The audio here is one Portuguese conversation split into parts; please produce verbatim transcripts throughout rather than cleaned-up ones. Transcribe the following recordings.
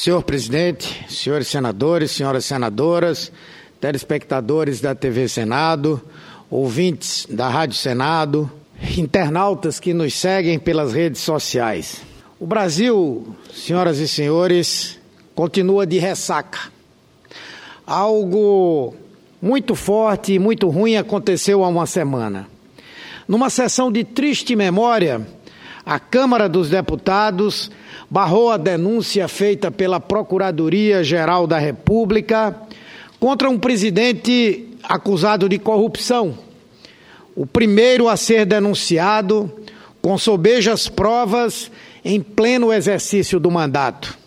Senhor presidente, senhores senadores, senhoras senadoras, telespectadores da T V Senado, ouvintes da Rádio Senado, internautas que nos seguem pelas redes sociais. O Brasil, senhoras e senhores, continua de ressaca. Algo muito forte e muito ruim aconteceu há uma semana. Numa sessão de triste memória, a Câmara dos Deputados barrou a denúncia feita pela Procuradoria-Geral da República contra um presidente acusado de corrupção, o primeiro a ser denunciado com sobejas provas em pleno exercício do mandato.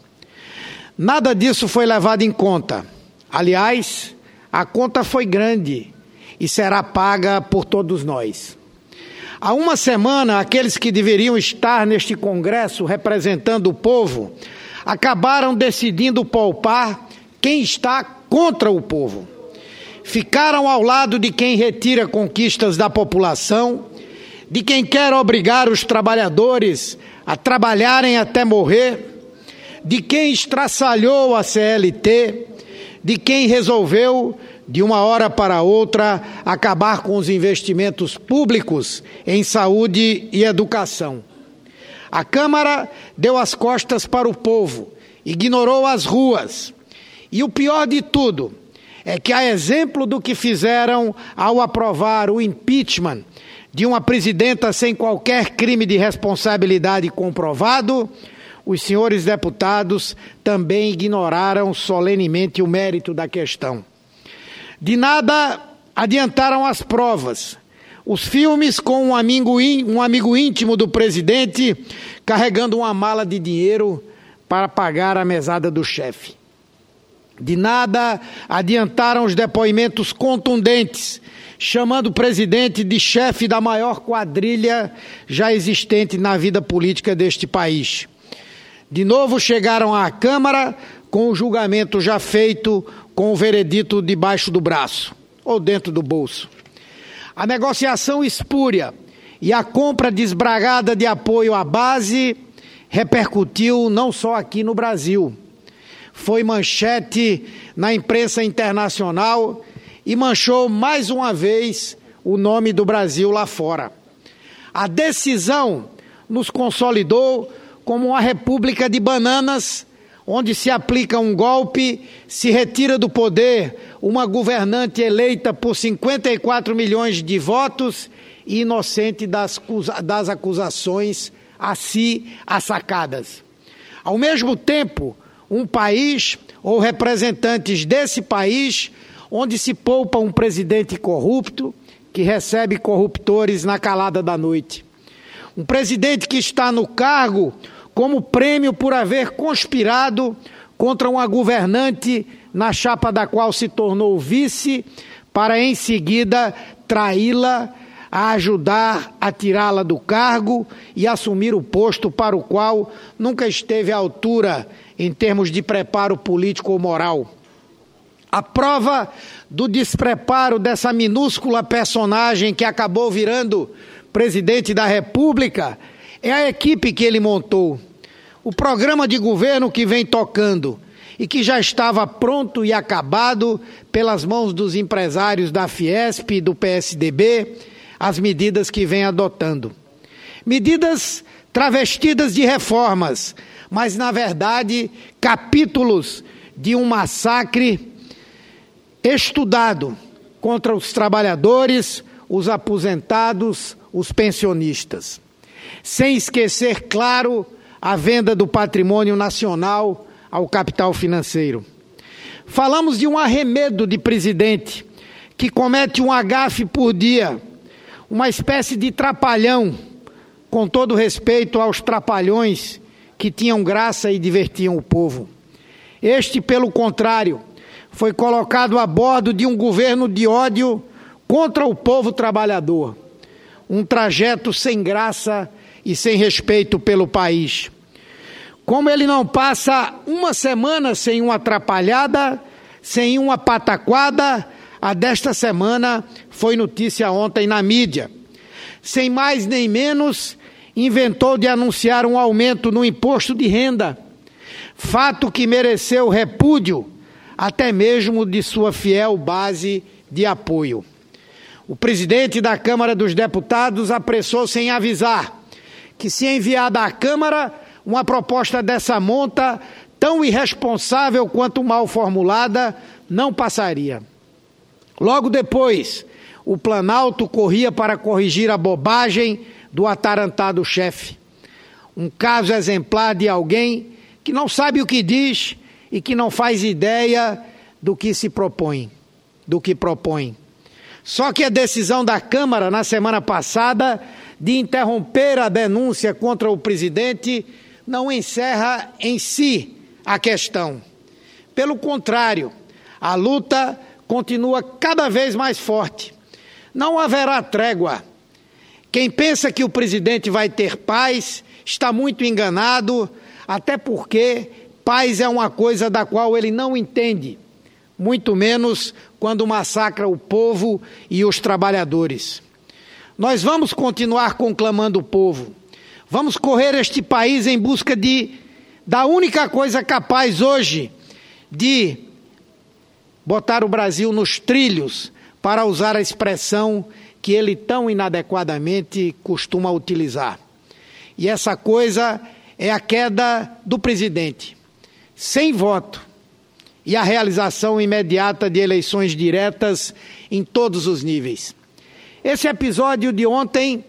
Nada disso foi levado em conta. Aliás, a conta foi grande e será paga por todos nós. Há uma semana, aqueles que deveriam estar neste Congresso representando o povo acabaram decidindo poupar quem está contra o povo. Ficaram ao lado de quem retira conquistas da população, de quem quer obrigar os trabalhadores a trabalharem até morrer, de quem estraçalhou a C L T, de quem resolveu, de uma hora para outra, acabar com os investimentos públicos em saúde e educação. A Câmara deu as costas para o povo, ignorou as ruas. E o pior de tudo é que, a exemplo do que fizeram ao aprovar o impeachment de uma presidenta sem qualquer crime de responsabilidade comprovado, os senhores deputados também ignoraram solenemente o mérito da questão. De nada adiantaram as provas. Os filmes com um amigo, um amigo íntimo do presidente carregando uma mala de dinheiro para pagar a mesada do chefe. De nada adiantaram os depoimentos contundentes, chamando o presidente de chefe da maior quadrilha já existente na vida política deste país. De novo chegaram à Câmara com o julgamento já feito, com o veredito debaixo do braço ou dentro do bolso. A negociação espúria e a compra desbragada de apoio à base repercutiu não só aqui no Brasil. Foi manchete na imprensa internacional e manchou mais uma vez o nome do Brasil lá fora. A decisão nos consolidou como uma república de bananas, onde se aplica um golpe, se retira do poder uma governante eleita por cinquenta e quatro milhões de votos e inocente das, das acusações a si assacadas. Ao mesmo tempo, um país ou representantes desse país onde se poupa um presidente corrupto que recebe corruptores na calada da noite. Um presidente que está no cargo como prêmio por haver conspirado contra uma governante na chapa da qual se tornou vice, para em seguida traí-la, a ajudar a tirá-la do cargo e assumir o posto para o qual nunca esteve à altura em termos de preparo político ou moral. A prova do despreparo dessa minúscula personagem que acabou virando presidente da República é a equipe que ele montou. O programa de governo que vem tocando e que já estava pronto e acabado pelas mãos dos empresários da Fiesp e do P S D B, as medidas que vem adotando. Medidas travestidas de reformas, mas, na verdade, capítulos de um massacre estudado contra os trabalhadores, os aposentados, os pensionistas. Sem esquecer, claro, a venda do patrimônio nacional ao capital financeiro. Falamos de um arremedo de presidente que comete um agafe por dia, uma espécie de trapalhão, com todo respeito aos trapalhões que tinham graça e divertiam o povo. Este, pelo contrário, foi colocado a bordo de um governo de ódio contra o povo trabalhador. Um trajeto sem graça e sem respeito pelo país. Como ele não passa uma semana sem uma atrapalhada, sem uma pataquada, a desta semana foi notícia ontem na mídia. Sem mais nem menos, inventou de anunciar um aumento no imposto de renda. fato que mereceu repúdio até mesmo de sua fiel base de apoio. O presidente da Câmara dos Deputados apressou-se em avisar que, se enviada à Câmara uma proposta dessa monta, tão irresponsável quanto mal formulada, não passaria. Logo depois, o Planalto corria para corrigir a bobagem do atarantado chefe. Um caso exemplar de alguém que não sabe o que diz e que não faz ideia do que se propõe, do que propõe. Só que a decisão da Câmara, na semana passada, de interromper a denúncia contra o presidente, não encerra em si a questão. Pelo contrário, a luta continua cada vez mais forte. Não haverá trégua. Quem pensa que o presidente vai ter paz está muito enganado, até porque paz é uma coisa da qual ele não entende, muito menos quando massacra o povo e os trabalhadores. Nós vamos continuar conclamando o povo. Vamos correr este país em busca de, da única coisa capaz hoje de botar o Brasil nos trilhos, para usar a expressão que ele tão inadequadamente costuma utilizar. E essa coisa é a queda do presidente, sem voto, e a realização imediata de eleições diretas em todos os níveis. Esse episódio de ontem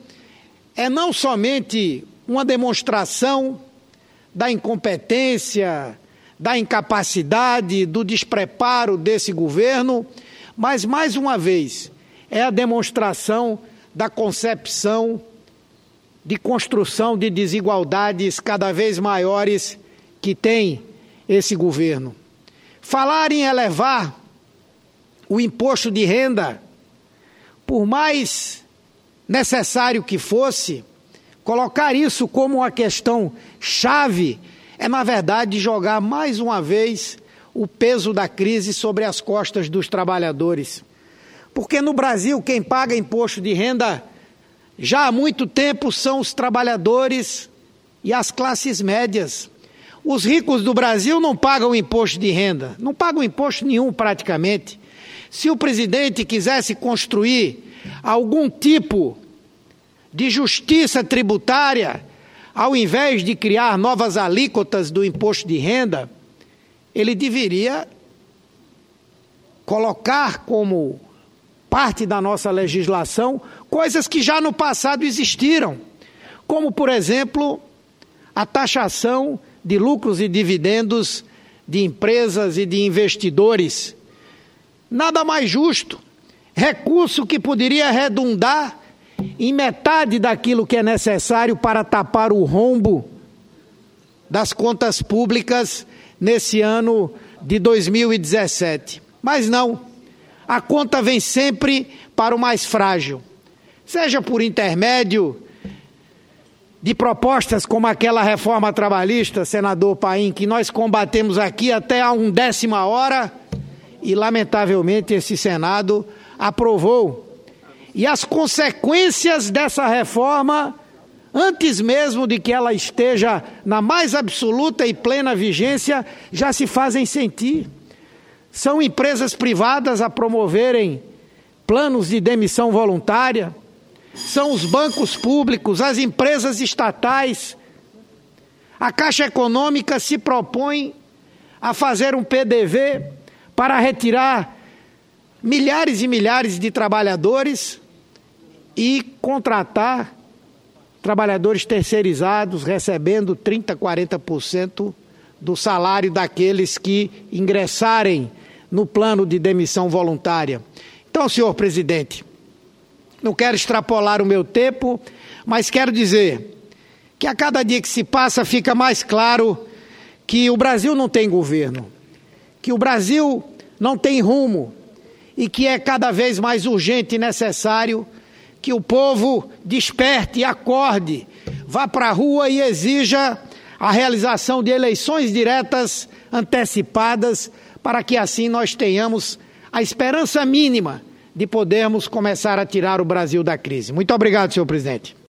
é não somente uma demonstração da incompetência, da incapacidade, do despreparo desse governo, mas, mais uma vez, é a demonstração da concepção de construção de desigualdades cada vez maiores que tem esse governo. Falar em elevar o imposto de renda, por mais necessário que fosse, colocar isso como uma questão chave é, na verdade, jogar mais uma vez o peso da crise sobre as costas dos trabalhadores. Porque no Brasil quem paga imposto de renda já há muito tempo são os trabalhadores e as classes médias. Os ricos do Brasil não pagam imposto de renda, não pagam imposto nenhum praticamente. Se o presidente quisesse construir algum tipo de justiça tributária, ao invés de criar novas alíquotas do imposto de renda, ele deveria colocar como parte da nossa legislação coisas que já no passado existiram, como, por exemplo, a taxação de lucros e dividendos de empresas e de investidores. Nada mais justo, recurso que poderia redundar em metade daquilo que é necessário para tapar o rombo das contas públicas nesse ano de dois mil e dezessete. Mas não, a conta vem sempre para o mais frágil, seja por intermédio de propostas como aquela reforma trabalhista, senador Paim, que nós combatemos aqui até a undécima hora e, lamentavelmente, esse Senado aprovou. E as consequências dessa reforma, antes mesmo de que ela esteja na mais absoluta e plena vigência, já se fazem sentir. São empresas privadas a promoverem planos de demissão voluntária, são os bancos públicos, as empresas estatais. A Caixa Econômica se propõe a fazer um P D V para retirar milhares e milhares de trabalhadores e contratar trabalhadores terceirizados, recebendo trinta por cento, quarenta por cento do salário daqueles que ingressarem no plano de demissão voluntária. Então, senhor presidente, não quero extrapolar o meu tempo, mas quero dizer que a cada dia que se passa fica mais claro que o Brasil não tem governo, que o Brasil não tem rumo e que é cada vez mais urgente e necessário que o povo desperte e acorde, vá para a rua e exija a realização de eleições diretas antecipadas para que assim nós tenhamos a esperança mínima de podermos começar a tirar o Brasil da crise. Muito obrigado, senhor presidente.